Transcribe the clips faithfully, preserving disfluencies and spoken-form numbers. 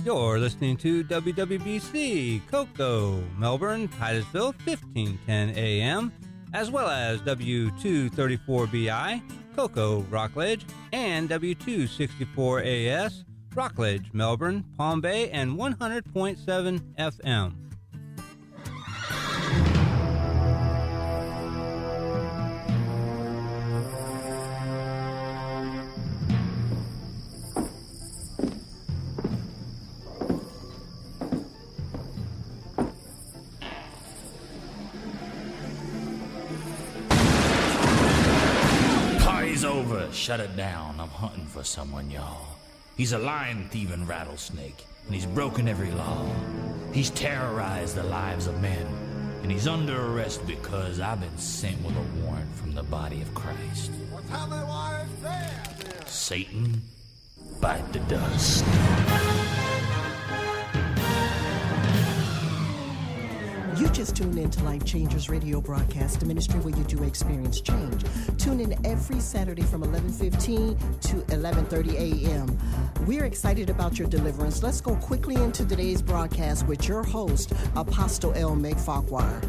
You're listening to W W B C, Cocoa, Melbourne, Titusville, fifteen ten A M, as well as W two thirty-four B I, Cocoa, Rockledge, and W two sixty-four A S, Rockledge, Melbourne, Palm Bay, and one hundred point seven F M. Shut it down. I'm hunting for someone, y'all. He's a lion-thieving rattlesnake, and he's broken every law. He's terrorized the lives of men, and he's under arrest because I've been sent with a warrant from the body of Christ. What's how they wire it there? Satan, bite the dust. You just tuned in to Life Changers Radio Broadcast, the ministry where you do experience change. Tune in every Saturday from eleven fifteen to eleven thirty A M. We're excited about your deliverance. Let's go quickly into today's broadcast with your host, Apostle L. Meg Farquhar.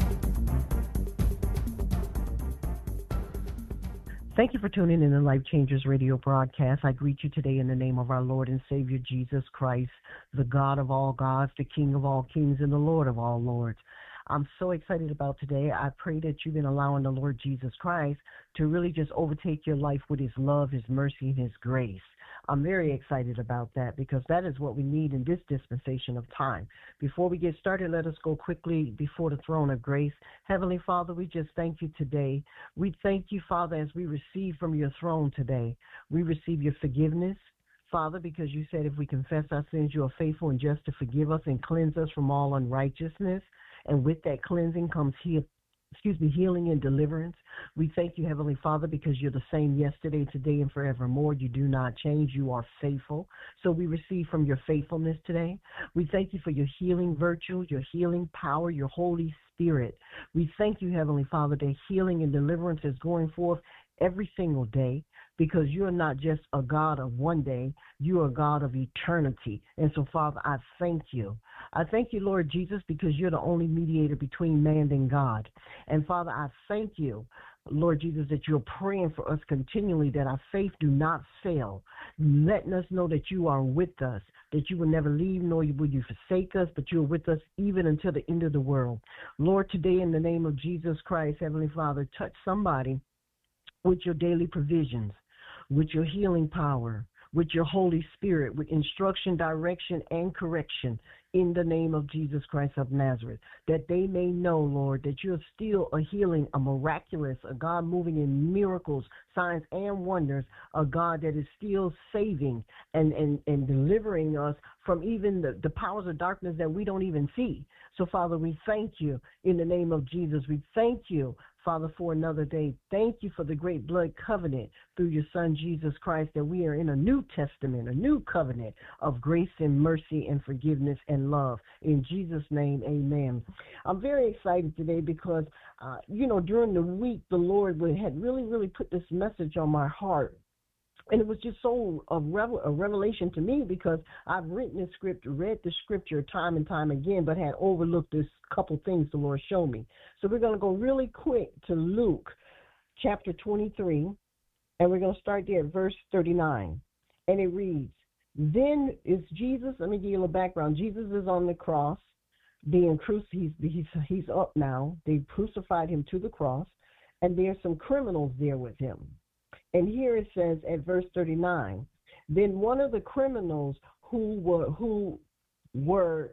Thank you for tuning in to Life Changers Radio Broadcast. I greet you today in the name of our Lord and Savior Jesus Christ, the God of all gods, the King of all kings, and the Lord of all lords. I'm so excited about today. I pray that you've been allowing the Lord Jesus Christ to really just overtake your life with his love, his mercy, and his grace. I'm very excited about that because that is what we need in this dispensation of time. Before we get started, let us go quickly before the throne of grace. Heavenly Father, we just thank you today. We thank you, Father, as we receive from your throne today. We receive your forgiveness, Father, because you said if we confess our sins, you are faithful and just to forgive us and cleanse us from all unrighteousness. And with that cleansing comes heal, excuse me, healing and deliverance. We thank you, Heavenly Father, because you're the same yesterday, today, and forevermore. You do not change. You are faithful. So we receive from your faithfulness today. We thank you for your healing virtue, your healing power, your Holy Spirit. We thank you, Heavenly Father, that healing and deliverance is going forth every single day, because you're not just a God of one day, you are a God of eternity. And so, Father, I thank you. I thank you, Lord Jesus, because you're the only mediator between man and God. And, Father, I thank you, Lord Jesus, that you're praying for us continually, that our faith do not fail, letting us know that you are with us, that you will never leave, nor will you forsake us, but you are with us even until the end of the world. Lord, today in the name of Jesus Christ, Heavenly Father, touch somebody with your daily provisions, with your healing power, with your Holy Spirit, with instruction, direction, and correction in the name of Jesus Christ of Nazareth, that they may know, Lord, that you're still a healing, a miraculous, a God moving in miracles, signs, and wonders, a God that is still saving and, and, and delivering us from even the, the powers of darkness that we don't even see. So, Father, we thank you in the name of Jesus. We thank you, Father, for another day. Thank you for the great blood covenant through your Son, Jesus Christ, that we are in a new testament, a new covenant of grace and mercy and forgiveness and love. In Jesus' name, amen. I'm very excited today because, uh, you know, during the week, the Lord had really, really put this message on my heart. And it was just so a, revel- a revelation to me because I've written the script, read the scripture time and time again, but had overlooked this couple things the Lord showed me. So we're going to go really quick to Luke chapter twenty-three, and we're going to start there at verse thirty-nine. And it reads, then is Jesus, let me give you a little background. Jesus is on the cross, being crucified. He's, he's, he's up now. They crucified him to the cross, and there's some criminals there with him. And here it says at verse thirty-nine, then one of the criminals who were who were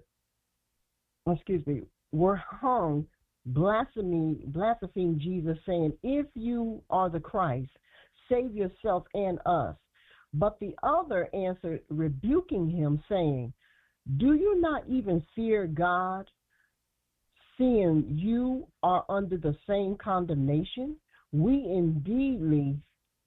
excuse me were hung blasphemy blasphemed Jesus, saying, if you are the Christ, save yourself and us. But the other answered, rebuking him, saying, do you not even fear God, seeing you are under the same condemnation? We indeedly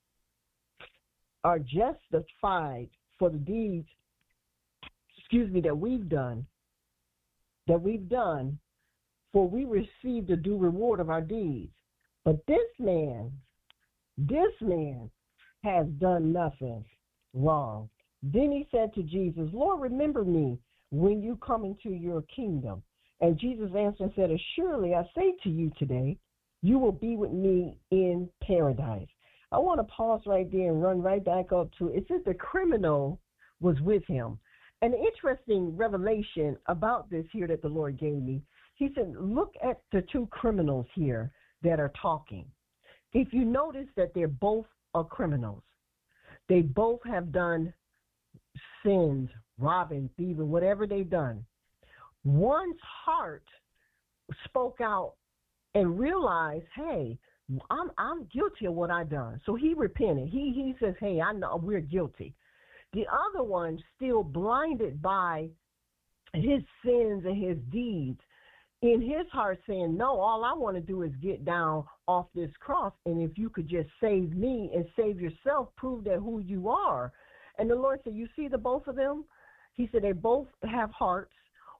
are justified for the deeds, excuse me, that we've done, that we've done, for we received the due reward of our deeds. But this man, this man has done nothing wrong. Then he said to Jesus, Lord, remember me when you come into your kingdom. And Jesus answered and said, Surely I say to you today, you will be with me in paradise. I want to pause right there and run right back up to, it says the criminal was with him. An interesting revelation about this here that the Lord gave me. He said, look at the two criminals here that are talking. If you notice that they're both are criminals, they both have done sins, robbing, thieving, whatever they've done. One's heart spoke out and realized, hey, I'm I'm guilty of what I've done. So he repented. He he says, hey, I know we're guilty. The other one, still blinded by his sins and his deeds, in his heart saying, no, all I want to do is get down off this cross. And if you could just save me and save yourself, prove that who you are. And the Lord said, you see the both of them? He said they both have hearts.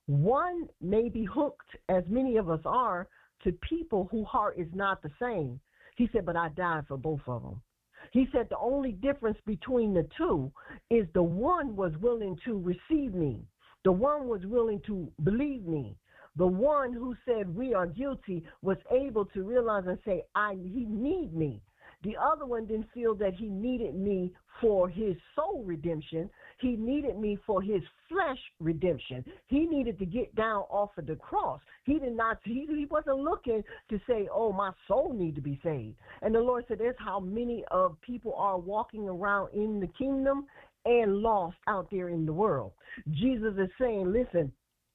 One may be hooked, as many of us are, to people whose heart is not the same. He said, but I died for both of them. He said the only difference between the two is the one was willing to receive me. The one was willing to believe me. The one who said we are guilty was able to realize and say, I he need me. The other one didn't feel that he needed me for his soul redemption. He needed me for his flesh redemption. He needed to get down off of the cross. He did not. He, he wasn't looking to say, oh, my soul need to be saved. And the Lord said, that's how many of people are walking around in the kingdom and lost out there in the world. Jesus is saying, listen,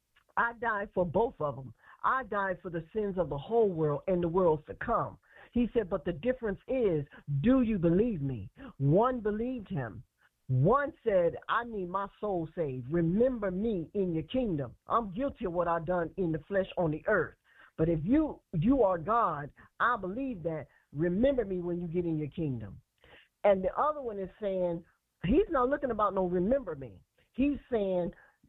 I died for both of them. I died for the sins of the whole world and the worlds to come. He said, but the difference is, do you believe me? One believed him. One said, I need my soul saved. Remember me in your kingdom. I'm guilty of what I've done in the flesh on the earth. But if you you are God, I believe that. Remember me when you get in your kingdom. And the other one is saying, he's not looking about no remember me. He's saying,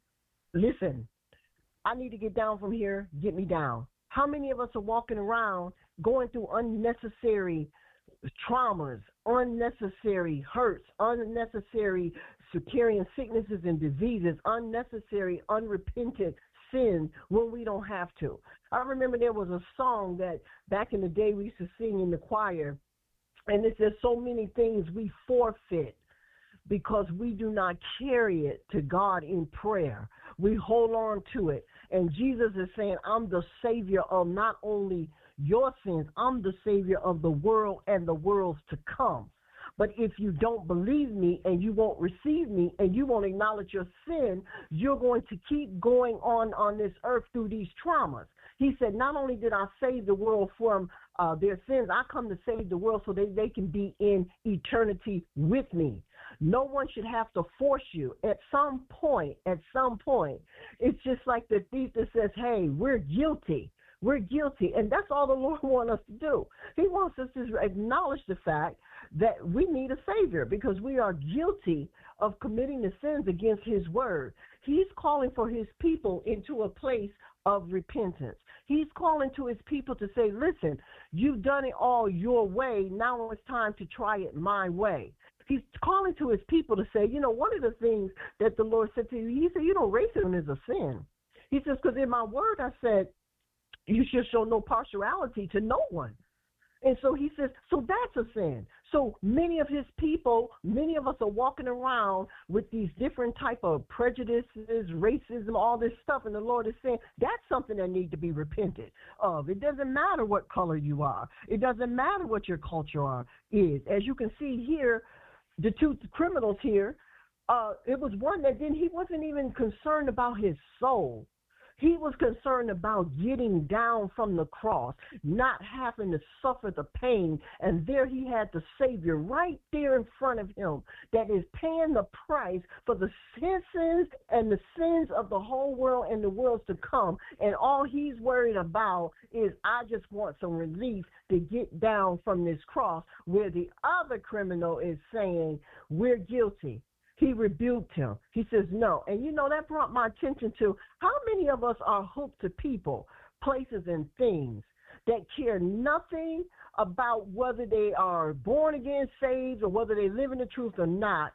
listen, I need to get down from here. Get me down. How many of us are walking around going through unnecessary traumas, unnecessary hurts, unnecessary carrying sicknesses and diseases, unnecessary, unrepentant sin when we don't have to? I remember there was a song that back in the day we used to sing in the choir, and it says so many things we forfeit because we do not carry it to God in prayer. We hold on to it. And Jesus is saying, I'm the Savior of not only your sins, I'm the Savior of the world and the worlds to come. But if you don't believe me and you won't receive me and you won't acknowledge your sin, you're going to keep going on on this earth through these traumas. He said, not only did I save the world from uh, their sins, I come to save the world so that they can be in eternity with me. No one should have to force you. At some point, at some point, it's just like the thief that says, hey, we're guilty. We're guilty. And that's all the Lord wants us to do. He wants us to acknowledge the fact that we need a Savior because we are guilty of committing the sins against his word. He's calling for his people into a place of repentance. He's calling to his people to say, listen, you've done it all your way. Now it's time to try it my way. He's calling to his people to say, you know, one of the things that the Lord said to you, he said, you know, racism is a sin. He says, because in my word I said, you should show no partiality to no one. And so he says, so that's a sin. So many of his people, many of us are walking around with these different type of prejudices, racism, all this stuff. And the Lord is saying that's something that needs to be repented of. It doesn't matter what color you are. It doesn't matter what your culture are, is. As you can see here, the two criminals here, uh, it was one that then he wasn't even concerned about his soul. He was concerned about getting down from the cross, not having to suffer the pain. And there he had the Savior right there in front of him that is paying the price for the sins and the sins of the whole world and the worlds to come. And all he's worried about is, I just want some relief to get down from this cross, where the other criminal is saying, we're guilty. He rebuked him. He says, no. And, you know, that brought my attention to how many of us are hooked to people, places, and things that care nothing about whether they are born again, saved, or whether they live in the truth or not.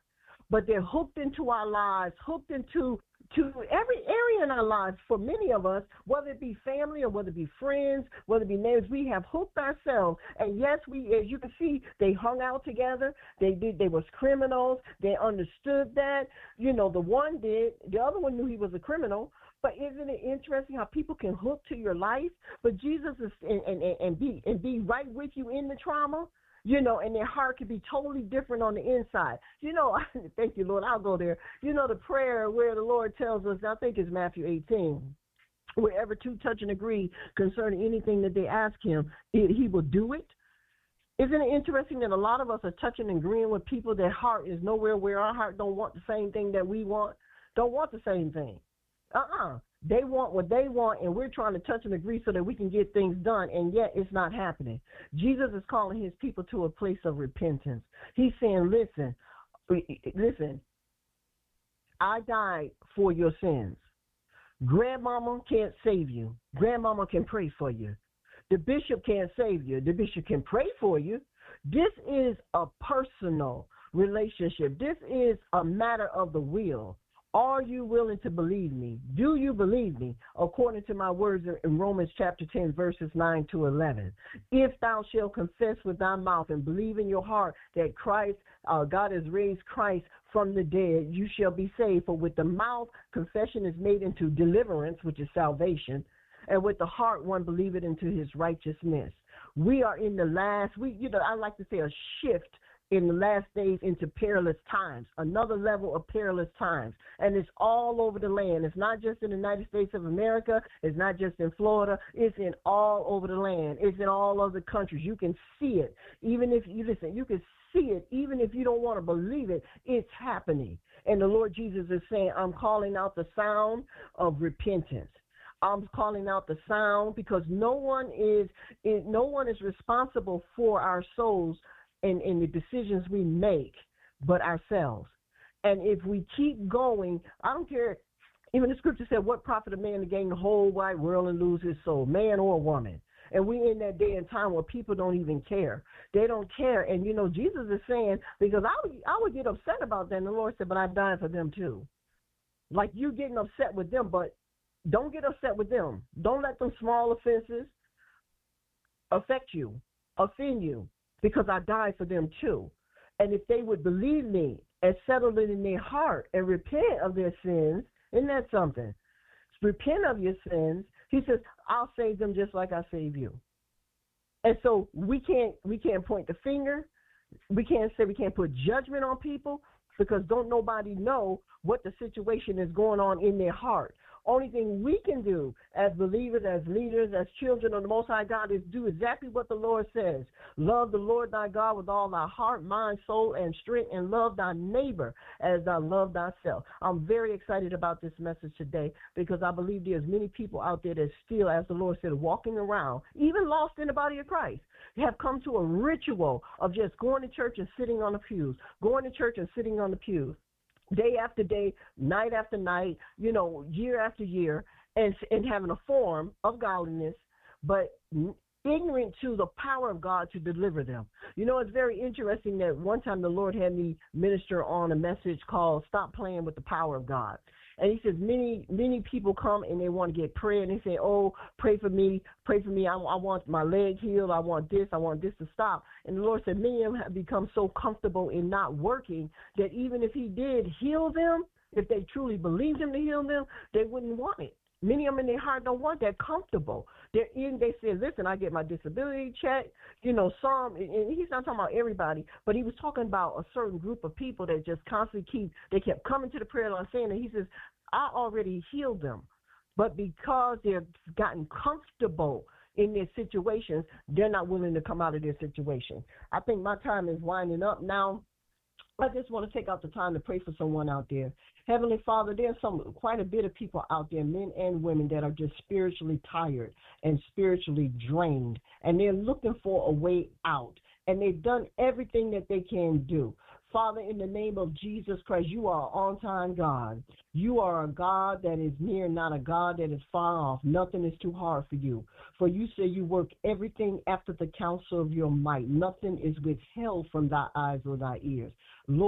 but they're hooked into our lives, hooked into to every area in our lives. For many of us, whether it be family or whether it be friends, whether it be neighbors, we have hooked ourselves. And yes, we, as you can see, they hung out together. They did. They was criminals. They understood that. You know, the one did. The other one knew he was a criminal. But isn't it interesting how people can hook to your life? But Jesus is and, and, and be and be right with you in the trauma. You know, and their heart could be totally different on the inside. You know, thank you, Lord, I'll go there. You know, the prayer where the Lord tells us, I think it's Matthew eighteen, wherever two touch and agree concerning anything that they ask him, he will do it. Isn't it interesting that a lot of us are touching and agreeing with people that heart is nowhere where our heart don't want the same thing that we want, don't want the same thing. Uh-uh. They want what they want, and we're trying to touch and agree so that we can get things done, and yet it's not happening. Jesus is calling his people to a place of repentance. He's saying, listen, listen, I died for your sins. Grandmama can't save you. Grandmama can pray for you. The bishop can't save you. The bishop can pray for you. This is a personal relationship. This is a matter of the will. Are you willing to believe me? Do you believe me? According to my words in Romans chapter ten, verses nine to eleven. If thou shalt confess with thy mouth and believe in your heart that Christ, uh, God has raised Christ from the dead, you shall be saved. For with the mouth confession is made into deliverance, which is salvation, and with the heart one believeth into his righteousness. We are in the last, we, you know, I like to say a shift in the last days into perilous times, another level of perilous times. And it's all over the land. It's not just in the United States of America. It's not just in Florida. It's in all over the land. It's in all other countries. You can see it. Even if you listen, you can see it. Even if you don't want to believe it, it's happening. And the Lord Jesus is saying, I'm calling out the sound of repentance. I'm calling out the sound because no one is, no one is responsible for our souls and, and the decisions we make, but ourselves. And if we keep going, I don't care, even the scripture said, what profit a man to gain the whole wide world and lose his soul, man or woman? And we in that day and time where people don't even care. They don't care. And, you know, Jesus is saying, because I would, I would get upset about that. And the Lord said, but I died for them too. Like you're getting upset with them, but don't get upset with them. Don't let them small offenses affect you, offend you. Because I died for them too. And if they would believe me and settle it in their heart and repent of their sins, isn't that something? Repent of your sins. He says, I'll save them just like I save you. And so we can't we can't point the finger. We can't say we can't put judgment on people because don't nobody know what the situation is going on in their heart. Only thing we can do as believers, as leaders, as children of the Most High God is do exactly what the Lord says. Love the Lord thy God with all thy heart, mind, soul, and strength, and love thy neighbor as thou love thyself. I'm very excited about this message today because I believe there's many people out there that still, as the Lord said, walking around, even lost in the body of Christ, have come to a ritual of just going to church and sitting on the pews, going to church and sitting on the pews. Day after day, night after night, you know, year after year, and and having a form of godliness, but ignorant to the power of God to deliver them. You know, it's very interesting that one time the Lord had me minister on a message called Stop Playing with the Power of God. And he says many, many people come and they want to get prayer, and they say, oh, pray for me, pray for me. I, I want my leg healed. I want this. I want this to stop. And the Lord said many of them have become so comfortable in not working that even if he did heal them, if they truly believed him to heal them, they wouldn't want it. Many of them in their heart don't want that comfortable. They're in, they say, listen, I get my disability check. You know, some, and he's not talking about everybody, but he was talking about a certain group of people that just constantly keep, they kept coming to the prayer line saying that he says, I already healed them. But because they've gotten comfortable in their situations, they're not willing to come out of their situation. I think my time is winding up now. I just want to take out the time to pray for someone out there. Heavenly Father, there's some quite a bit of people out there, men and women, that are just spiritually tired and spiritually drained, and they're looking for a way out, and they've done everything that they can do. Father, in the name of Jesus Christ, you are an on-time God. You are a God that is near, not a God that is far off. Nothing is too hard for you. For you say you work everything after the counsel of your might. Nothing is withheld from thy eyes or thy ears. Lord,